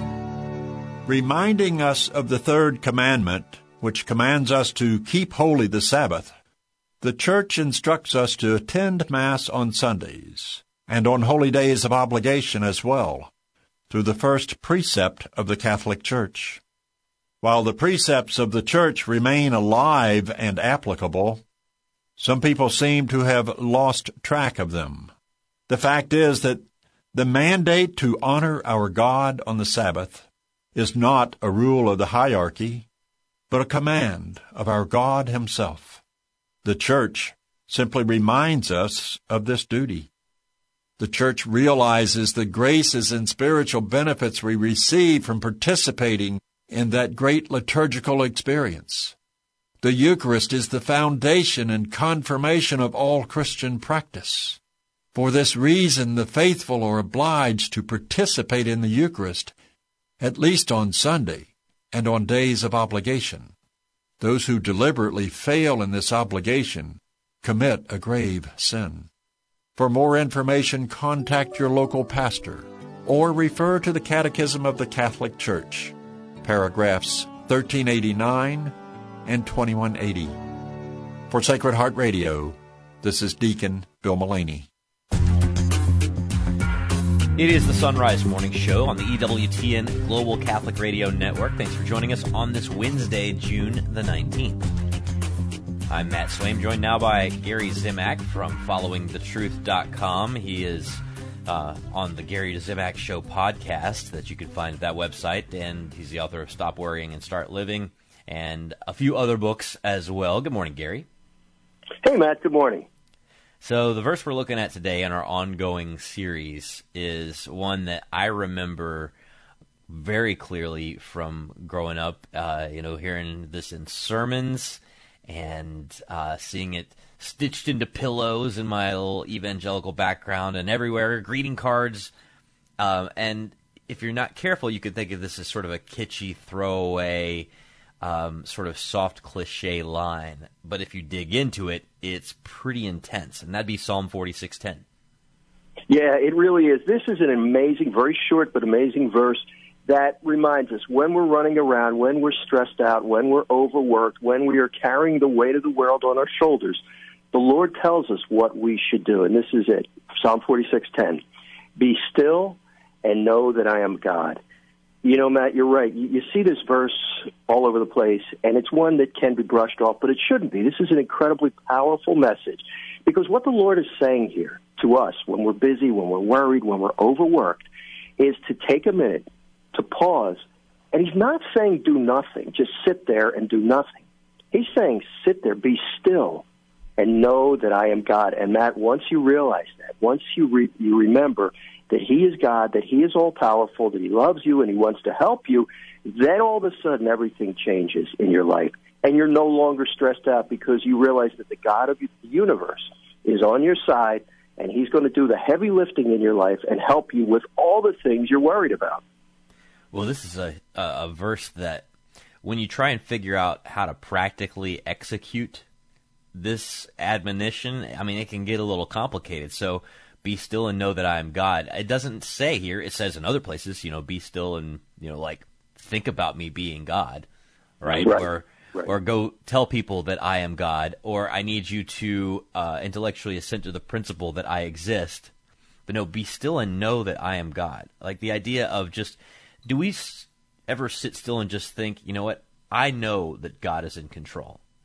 Speaker 18: Reminding us of the third commandment, which commands us to keep holy the Sabbath, the church instructs us to attend Mass on Sundays and on holy days of obligation as well, through the first precept of the Catholic Church. While the precepts of the Church remain alive and applicable, some people seem to have lost track of them. The fact is that the mandate to honor our God on the Sabbath is not a rule of the hierarchy, but a command of our God Himself. The Church simply reminds us of this duty. The Church realizes the graces and spiritual benefits we receive from participating in that great liturgical experience. The Eucharist is the foundation and confirmation of all Christian practice. For this reason, the faithful are obliged to participate in the Eucharist, at least on Sunday and on days of obligation. Those who deliberately fail in this obligation commit a grave sin. For more information, contact your local pastor or refer to the Catechism of the Catholic Church, paragraphs 1389 and 2180. For Sacred Heart Radio, this is Deacon Bill Mullaney.
Speaker 2: It is the Sunrise Morning Show on the EWTN Global Catholic Radio Network. Thanks for joining us on this Wednesday, June the 19th. I'm Matt Swaim, joined now by Gary Zimak from FollowingTheTruth.com. He is on the Gary Zimak Show podcast that you can find at that website, and he's the author of Stop Worrying and Start Living and a few other books as well. Good morning, Gary.
Speaker 19: Hey, Matt. Good morning.
Speaker 2: So the verse we're looking at today in our ongoing series is one that I remember very clearly from growing up, hearing this in sermons and seeing it stitched into pillows in my little evangelical background and everywhere, greeting cards. And if you're not careful, you could think of this as sort of a kitschy throwaway, sort of soft cliche line. But if you dig into it, it's pretty intense, and that'd be Psalm 46:10.
Speaker 19: Yeah, it really is. This is an amazing, very short but amazing verse that reminds us when we're running around, when we're stressed out, when we're overworked, when we are carrying the weight of the world on our shoulders, the Lord tells us what we should do, and this is it, Psalm 46:10. Be still and know that I am God. You know, Matt, you're right. You see this verse all over the place, and it's one that can be brushed off, but it shouldn't be. This is an incredibly powerful message, because what the Lord is saying here to us when we're busy, when we're worried, when we're overworked, is to take a minute, to pause, and He's not saying do nothing, just sit there and do nothing. He's saying sit there, be still, and know that I am God. And Matt, once you realize that, once you remember that He is God, that He is all-powerful, that He loves you and He wants to help you, then all of a sudden everything changes in your life. And you're no longer stressed out because you realize that the God of the universe is on your side, and He's going to do the heavy lifting in your life and help you with all the things you're worried about.
Speaker 2: Well, this is a verse that when you try and figure out how to practically execute this admonition, I mean, it can get a little complicated. So be still and know that I am God. It doesn't say here, it says in other places, be still and, think about me being God, right? Or go tell people that I am God, or I need you to intellectually assent to the principle that I exist. But no, be still and know that I am God. Like the idea of just, do we ever sit still and just think, you know what, I know that God is in control.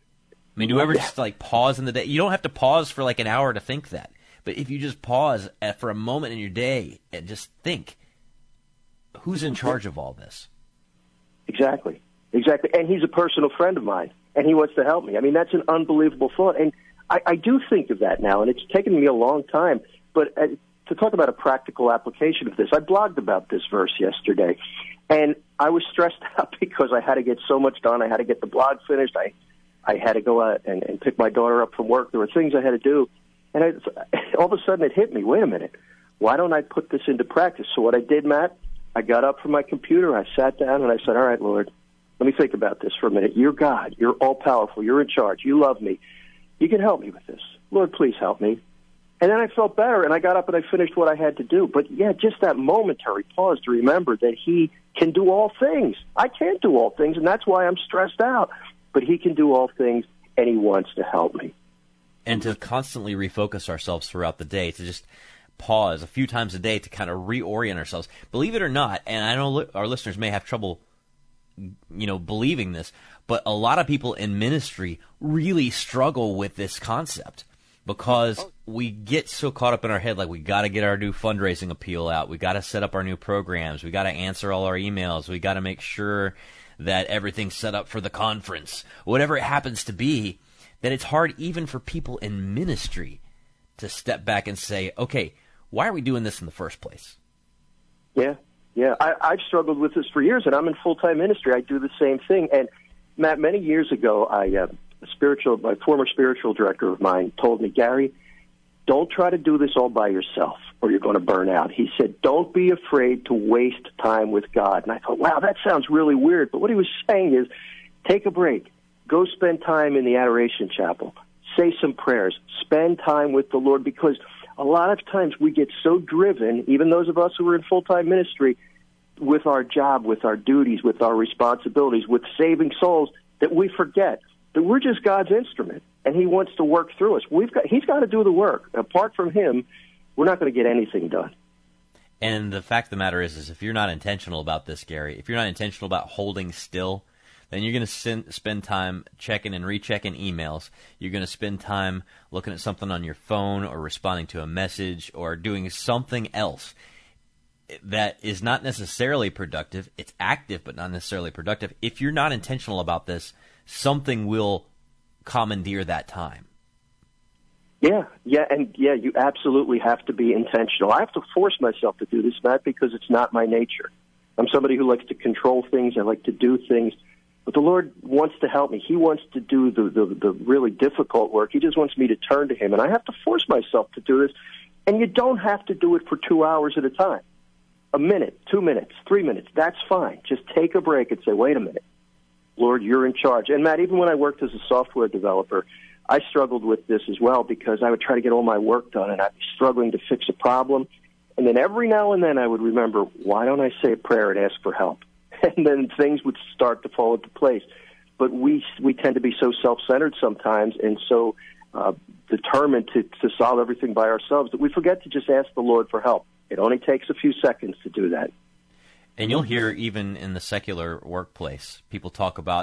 Speaker 2: I mean, do you ever just like pause in the day? You don't have to pause for like an hour to think that. But if you just pause for a moment in your day and just think, who's in charge of all this?
Speaker 19: Exactly. And he's a personal friend of mine, and he wants to help me. I mean, that's an unbelievable thought. And I do think of that now, and it's taken me a long time. But to talk about a practical application of this, I blogged about this verse yesterday, and I was stressed out because I had to get so much done. I had to get the blog finished. I had to go out and pick my daughter up from work. There were things I had to do. And all of a sudden it hit me, wait a minute, why don't I put this into practice? So what I did, Matt, I got up from my computer, I sat down, and I said, all right, Lord, let me think about this for a minute. You're God. You're all-powerful. You're in charge. You love me. You can help me with this. Lord, please help me. And then I felt better, and I got up and I finished what I had to do. But, yeah, just that momentary pause to remember that he can do all things. I can't do all things, and that's why I'm stressed out. But he can do all things, and he wants to help me.
Speaker 2: And to constantly refocus ourselves throughout the day, to just pause a few times a day to kind of reorient ourselves. Believe it or not, and I know our listeners may have trouble, believing this, but a lot of people in ministry really struggle with this concept because we get so caught up in our head, like we got to get our new fundraising appeal out, we got to set up our new programs, we got to answer all our emails, we got to make sure that everything's set up for the conference, whatever it happens to be, that it's hard even for people in ministry to step back and say, okay, why are we doing this in the first place?
Speaker 19: Yeah. I've struggled with this for years, and I'm in full-time ministry. I do the same thing. And, Matt, many years ago, my former spiritual director of mine told me, Gary, don't try to do this all by yourself or you're going to burn out. He said, don't be afraid to waste time with God. And I thought, wow, that sounds really weird. But what he was saying is, take a break. Go spend time in the Adoration Chapel. Say some prayers. Spend time with the Lord, because a lot of times we get so driven, even those of us who are in full-time ministry, with our job, with our duties, with our responsibilities, with saving souls, that we forget that we're just God's instrument, and he wants to work through us. He's got to do the work. Apart from him, we're not going to get anything done.
Speaker 2: And the fact of the matter is if you're not intentional about this, Gary, if you're not intentional about holding still, then you're going to spend time checking and rechecking emails. You're going to spend time looking at something on your phone or responding to a message or doing something else that is not necessarily productive. It's active but not necessarily productive. If you're not intentional about this, something will commandeer that time.
Speaker 19: Yeah, you absolutely have to be intentional. I have to force myself to do this, Matt, because it's not my nature. I'm somebody who likes to control things. I like to do things. But the Lord wants to help me. He wants to do the really difficult work. He just wants me to turn to him. And I have to force myself to do this. And you don't have to do it for 2 hours at a time. A minute, 2 minutes, 3 minutes, that's fine. Just take a break and say, wait a minute, Lord, you're in charge. And, Matt, even when I worked as a software developer, I struggled with this as well, because I would try to get all my work done, and I'd be struggling to fix a problem. And then every now and then I would remember, why don't I say a prayer and ask for help? And then things would start to fall into place. But we tend to be so self-centered sometimes and so determined to solve everything by ourselves that we forget to just ask the Lord for help. It only takes a few seconds to do that.
Speaker 2: And you'll hear even in the secular workplace, people talk about,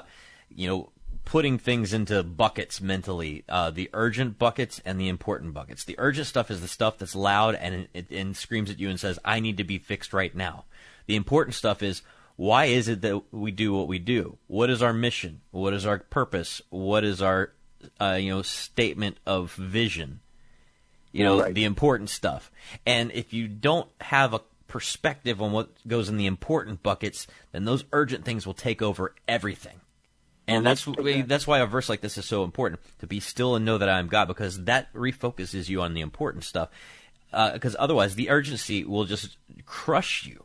Speaker 2: putting things into buckets mentally, the urgent buckets and the important buckets. The urgent stuff is the stuff that's loud and it screams at you and says, I need to be fixed right now. The important stuff is, why is it that we do what we do? What is our mission? What is our purpose? What is our statement of vision? Right. The important stuff. And if you don't have a perspective on what goes in the important buckets, then those urgent things will take over everything. And that's why a verse like this is so important, to be still and know that I am God, because that refocuses you on the important stuff. Because otherwise, the urgency will just crush you.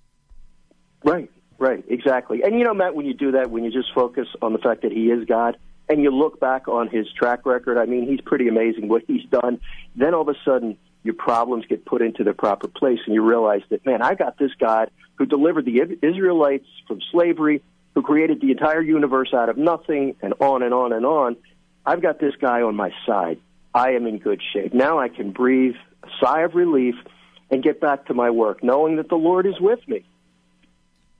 Speaker 19: Right, exactly. And Matt, when you do that, when you just focus on the fact that he is God, and you look back on his track record, I mean, he's pretty amazing what he's done. Then all of a sudden, your problems get put into their proper place, and you realize that, man, I got this God who delivered the Israelites from slavery, who created the entire universe out of nothing, and on and on and on. I've got this guy on my side. I am in good shape. Now I can breathe a sigh of relief and get back to my work, knowing that the Lord is with me.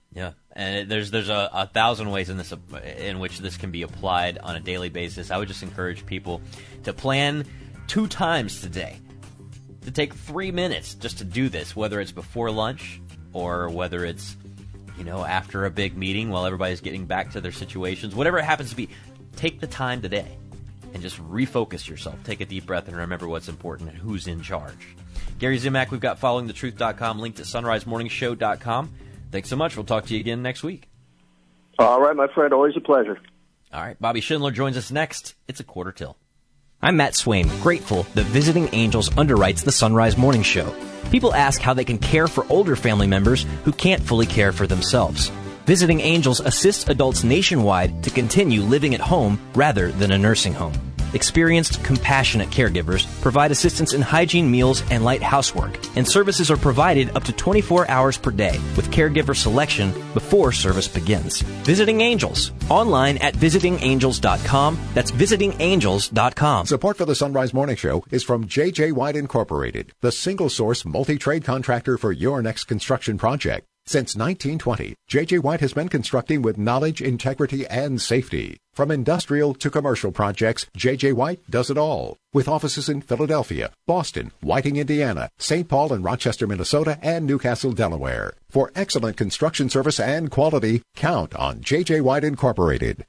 Speaker 2: Yeah, and there's a thousand ways in which this can be applied on a daily basis. I would just encourage people to plan 2 times today, to take 3 minutes just to do this, whether it's before lunch or whether it's, after a big meeting while everybody's getting back to their situations. Whatever it happens to be, take the time today and just refocus yourself. Take a deep breath and remember what's important and who's in charge. Gary Zimak, we've got followingthetruth.com linked at sunrisemorningshow.com. Thanks so much. We'll talk to you again next week.
Speaker 19: All right, my friend. Always a pleasure.
Speaker 2: All right. Bobby Schindler joins us next. It's a 1/4 till.
Speaker 13: I'm Matt Swaim, grateful that Visiting Angels underwrites the Sunrise Morning Show. People ask how they can care for older family members who can't fully care for themselves. Visiting Angels assists adults nationwide to continue living at home rather than a nursing home. Experienced, compassionate caregivers provide assistance in hygiene, meals, and light housework, and services are provided up to 24 hours per day with caregiver selection before service begins. Visiting Angels, online at visitingangels.com. That's visitingangels.com.
Speaker 20: Support for the Sunrise Morning Show is from J.J. White Incorporated, the single-source multi-trade contractor for your next construction project. Since 1920, J.J. White has been constructing with knowledge, integrity, and safety. From industrial to commercial projects, J.J. White does it all. With offices in Philadelphia, Boston, Whiting, Indiana, St. Paul and Rochester, Minnesota, and Newcastle, Delaware. For excellent construction service and quality, count on J.J. White Incorporated.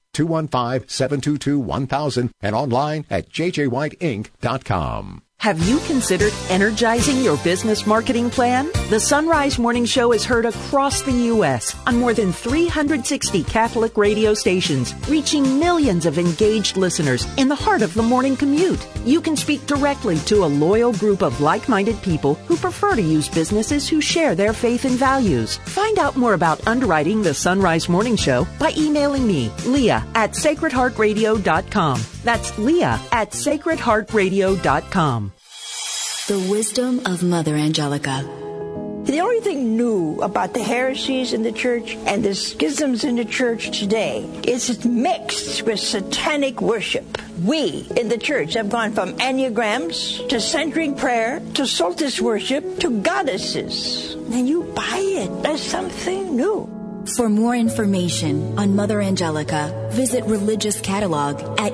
Speaker 20: 215-722-1000 and online at jjwhiteinc.com.
Speaker 10: Have you considered energizing your business marketing plan? The Sunrise Morning Show is heard across the U.S. on more than 360 Catholic radio stations, reaching millions of engaged listeners in the heart of the morning commute. You can speak directly to a loyal group of like-minded people who prefer to use businesses who share their faith and values. Find out more about underwriting the Sunrise Morning Show by emailing me, Leah, at sacredheartradio.com. That's Leah at sacredheartradio.com.
Speaker 21: The wisdom of Mother Angelica.
Speaker 22: The only thing new about the heresies in the church and the schisms in the church today is it's mixed with satanic worship. We in the church have gone from enneagrams to centering prayer to solstice worship to goddesses. And you buy it as something new.
Speaker 21: For more information on Mother Angelica, visit Religious Catalog at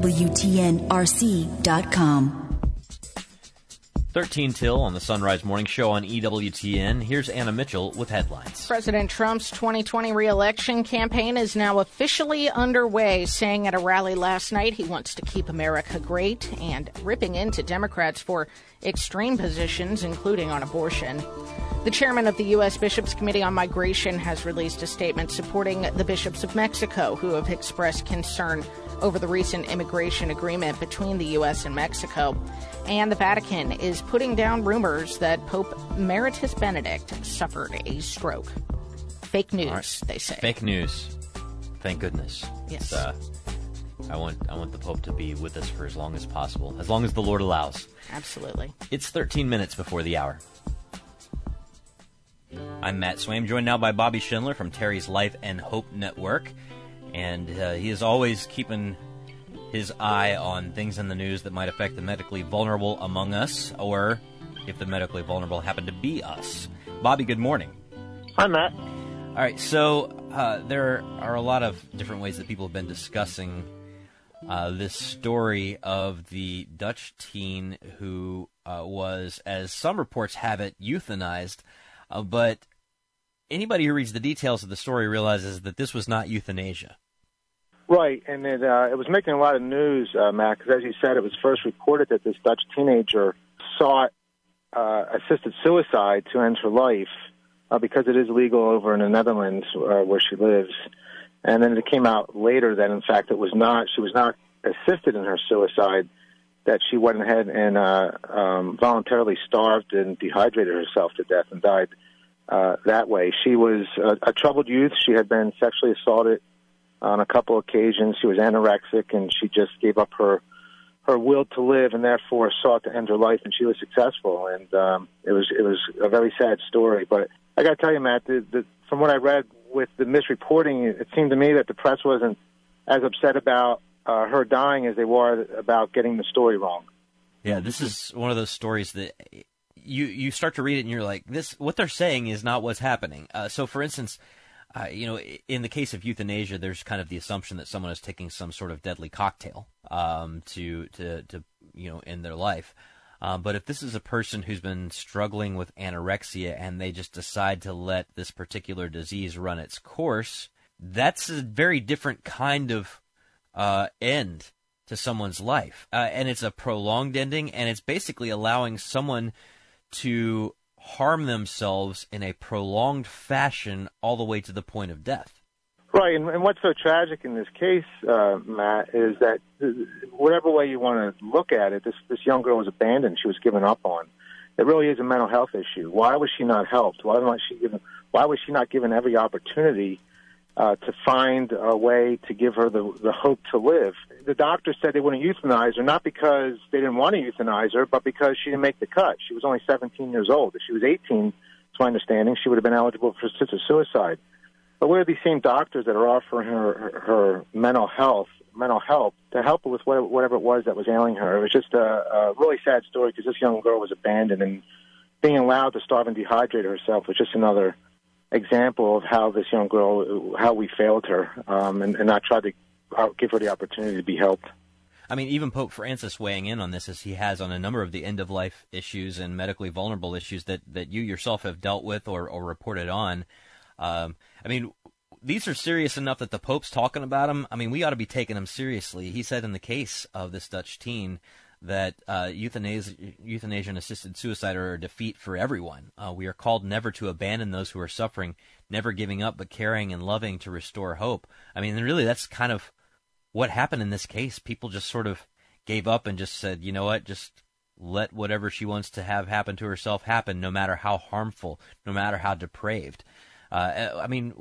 Speaker 21: EWTNRC.com.
Speaker 2: 13 till on the Sunrise Morning Show on EWTN. Here's Anna Mitchell with headlines.
Speaker 3: President Trump's 2020 re-election campaign is now officially underway, saying at a rally last night he wants to keep America great and ripping into Democrats for extreme positions, including on abortion. The chairman of the U.S. Bishops' Committee on Migration has released a statement supporting the bishops of Mexico, who have expressed concern over the recent immigration agreement between the U.S. and Mexico. And the Vatican is putting down rumors that Pope Emeritus Benedict suffered a stroke. Fake news, they say.
Speaker 2: Fake news. Thank goodness.
Speaker 3: Yes.
Speaker 2: I want the Pope to be with us for as long as possible, as long as the Lord allows.
Speaker 3: Absolutely.
Speaker 2: It's 13 minutes before the hour. I'm Matt Swaim, joined now by Bobby Schindler from Terry's Life and Hope Network. And he is always keeping his eye on things in the news that might affect the medically vulnerable among us, or if the medically vulnerable happen to be us. Bobby, good morning.
Speaker 23: Hi, Matt.
Speaker 2: All right, so there are a lot of different ways that people have been discussing this story of the Dutch teen who was, as some reports have it, euthanized. But anybody who reads the details of the story realizes that this was not euthanasia.
Speaker 23: Right, and it was making a lot of news, Matt, because as you said, it was first reported that this Dutch teenager sought assisted suicide to end her life because it is legal over in the Netherlands where she lives. And then it came out later that, in fact, she was not assisted in her suicide, that she went ahead and voluntarily starved and dehydrated herself to death and died that way. She was a troubled youth. She had been sexually assaulted on a couple occasions. She was anorexic, and she just gave up her will to live and therefore sought to end her life, and she was successful. And it was a very sad story. But I got to tell you, Matt, from what I read with the misreporting, it seemed to me that the press wasn't as upset about her dying as they were about getting the story wrong.
Speaker 2: Yeah, this is one of those stories that you start to read it and you're like, what they're saying is not what's happening. So, for instance, in the case of euthanasia, there's kind of the assumption that someone is taking some sort of deadly cocktail to end their life. But if this is a person who's been struggling with anorexia and they just decide to let this particular disease run its course, that's a very different kind of end to someone's life. And it's a prolonged ending, and it's basically allowing someone to harm themselves in a prolonged fashion all the way to the point of death.
Speaker 23: Right, and what's so tragic in this case, Matt, is that whatever way you want to look at it, this young girl was abandoned. She was given up on. It really is a mental health issue. Why was she not helped? Why was she not given every opportunity to find a way to give her the hope to live? The doctor said they wouldn't euthanize her, not because they didn't want to euthanize her, but because she didn't make the cut. She was only 17 years old. If she was 18, to my understanding, she would have been eligible for assisted suicide. But we're these same doctors that are offering her mental help to help her with whatever it was that was ailing her. It was just a really sad story because this young girl was abandoned, and being allowed to starve and dehydrate herself was just another example of how this young girl, how we failed her, and not tried to give her the opportunity to be helped.
Speaker 2: I mean, even Pope Francis weighing in on this, as he has on a number of the end-of-life issues and medically vulnerable issues that you yourself have dealt with or reported on. I mean, these are serious enough that the Pope's talking about them. I mean, we ought to be taking them seriously. He said in the case of this Dutch teen that euthanasia and assisted suicide are a defeat for everyone. We are called never to abandon those who are suffering, never giving up, but caring and loving to restore hope. I mean, really, that's kind of what happened in this case. People just sort of gave up and just said, you know what, just let whatever she wants to have happen to herself happen, no matter how harmful, no matter how depraved. I mean,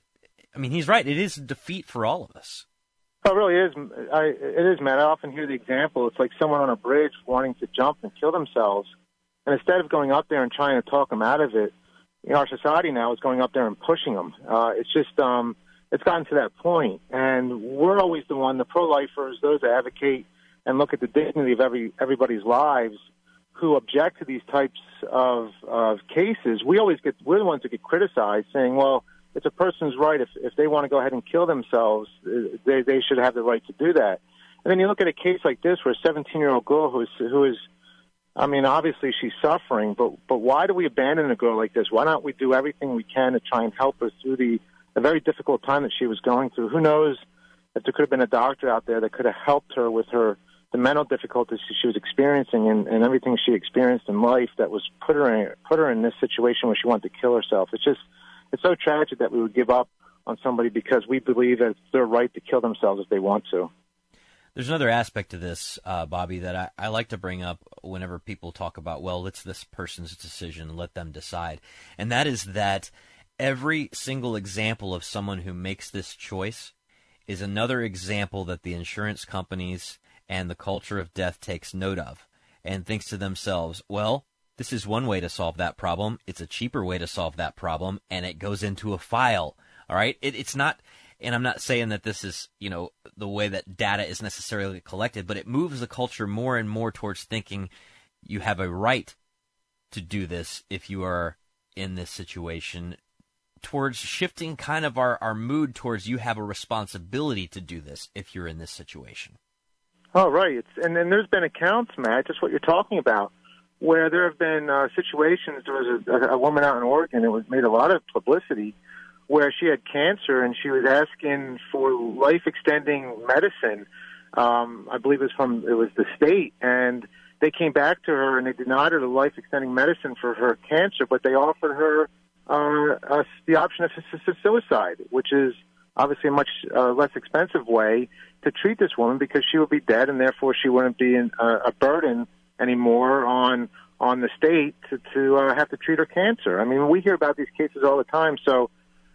Speaker 2: he's right. It is a defeat for all of us.
Speaker 23: Oh, it really is. It is, man. I often hear the example. It's like someone on a bridge wanting to jump and kill themselves. And instead of going up there and trying to talk them out of it, our society now is going up there and pushing them. It's just, it's gotten to that point. And we're always the one, the pro-lifers, those that advocate and look at the dignity of everybody's lives who object to these types of cases. We're the ones that get criticized, saying, well, it's a person's right. If they want to go ahead and kill themselves, they should have the right to do that. And then you look at a case like this where a 17-year-old girl who is, I mean, obviously she's suffering, but why do we abandon a girl like this? Why not we do everything we can to try and help her through the very difficult time that she was going through? Who knows if there could have been a doctor out there that could have helped her with the mental difficulties she was experiencing and everything she experienced in life that was put her in this situation where she wanted to kill herself. It's so tragic that we would give up on somebody because we believe that it's their right to kill themselves if they want to.
Speaker 2: There's another aspect to this, Bobby, that I like to bring up whenever people talk about, well, it's this person's decision, let them decide. And that is that every single example of someone who makes this choice is another example that the insurance companies and the culture of death takes note of and thinks to themselves, well, this is one way to solve that problem. It's a cheaper way to solve that problem, and it goes into a file. All right? It's not, and I'm not saying that this is, the way that data is necessarily collected, but it moves the culture more and more towards thinking you have a right to do this if you are in this situation, towards shifting kind of our mood towards you have a responsibility to do this if you're in this situation.
Speaker 23: Oh, right. And then there's been accounts, Matt, just what you're talking about, where there have been situations. There was a woman out in Oregon, it made a lot of publicity, where she had cancer and she was asking for life-extending medicine. I believe it was the state, and they came back to her and they denied her the life-extending medicine for her cancer, but they offered her the option of assisted suicide, which is obviously a much less expensive way to treat this woman because she would be dead and therefore she wouldn't be a burden anymore on the state to have to treat her cancer. I mean, we hear about these cases all the time. So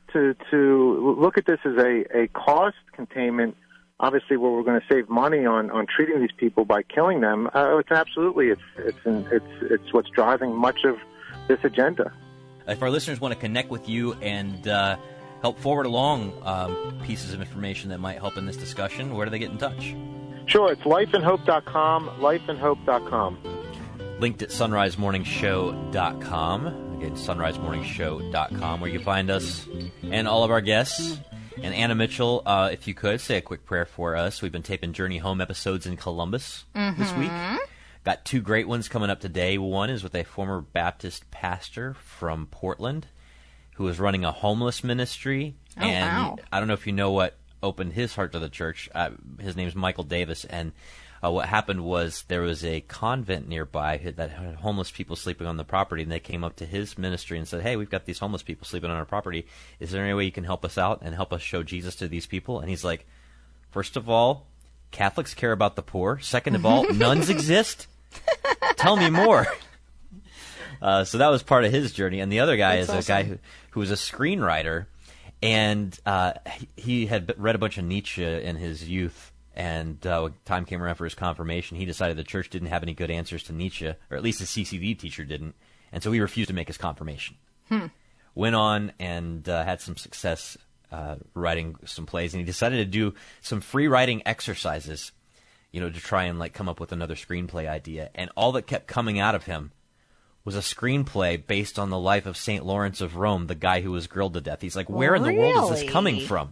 Speaker 23: to look at this as a cost containment, obviously where we're going to save money on treating these people by killing them, it's absolutely it's what's driving much of this agenda.
Speaker 2: If our listeners want to connect with you and help forward along pieces of information that might help in this discussion, where do they get in touch?
Speaker 23: Sure, it's lifeandhope.com, lifeandhope.com.
Speaker 2: Linked at sunrisemorningshow.com. Again, sunrisemorningshow.com, where you can find us and all of our guests. And Anna Mitchell, if you could, say a quick prayer for us. We've been taping Journey Home episodes in Columbus this week. Got 2 great ones coming up today. One is with a former Baptist pastor from Portland who is running a homeless ministry.
Speaker 3: Oh,
Speaker 2: and
Speaker 3: wow.
Speaker 2: I don't know if you know what opened his heart to the church. His name's Michael Davis, and what happened was there was a convent nearby that had homeless people sleeping on the property, and they came up to his ministry and said, hey, we've got these homeless people sleeping on our property. Is there any way you can help us out and help us show Jesus to these people? And he's like, first of all, Catholics care about the poor. Second of all, nuns exist. Tell me more. So that was part of his journey. And the other guy is a guy who was a screenwriter, and he had read a bunch of Nietzsche in his youth. And when time came around for his confirmation, he decided the church didn't have any good answers to Nietzsche, or at least his CCD teacher didn't. And so he refused to make his confirmation. Went on and had some success writing some plays. And he decided to do some free writing exercises, to try and come up with another screenplay idea. And all that kept coming out of him was a screenplay based on the life of St. Lawrence of Rome, the guy who was grilled to death. He's like, where in the world is this coming from?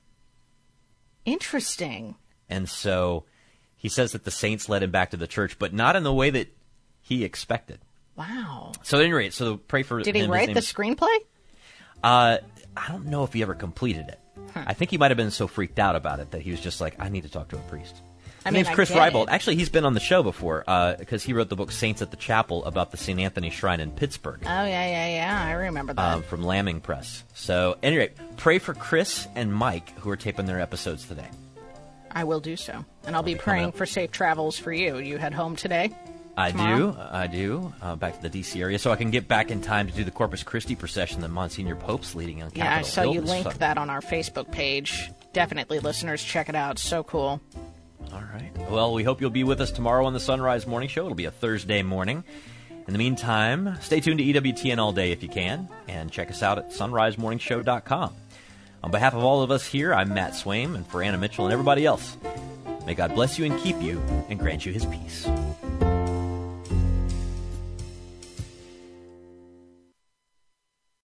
Speaker 3: Interesting.
Speaker 2: And so he says that the saints led him back to the church, but not in the way that he expected.
Speaker 3: Wow.
Speaker 2: So at any rate, pray for him.
Speaker 3: Did he write the screenplay?
Speaker 2: I don't know if he ever completed it. I think he might have been so freaked out about it that he was just like, I need to talk to a priest. His name's Chris Reibold. Actually, he's been on the show before because he wrote the book Saints at the Chapel about the St. Anthony Shrine in Pittsburgh.
Speaker 3: Oh, yeah. I remember that.
Speaker 2: From Lambing Press. So, at any rate, pray for Chris and Mike, who are taping their episodes today.
Speaker 3: I will do so. And I'll be praying for safe travels for you. You head home today?
Speaker 2: I do. Back to the D.C. area, so I can get back in time to do the Corpus Christi procession that Monsignor Pope's leading on Capitol Hill.
Speaker 3: Yeah, I saw you link that on our Facebook page. Definitely, listeners, check it out. So cool.
Speaker 2: All right. Well, we hope you'll be with us tomorrow on the Sunrise Morning Show. It'll be a Thursday morning. In the meantime, stay tuned to EWTN all day if you can, and check us out at sunrisemorningshow.com. On behalf of all of us here, I'm Matt Swaim, and for Anna Mitchell and everybody else, may God bless you and keep you and grant you his peace.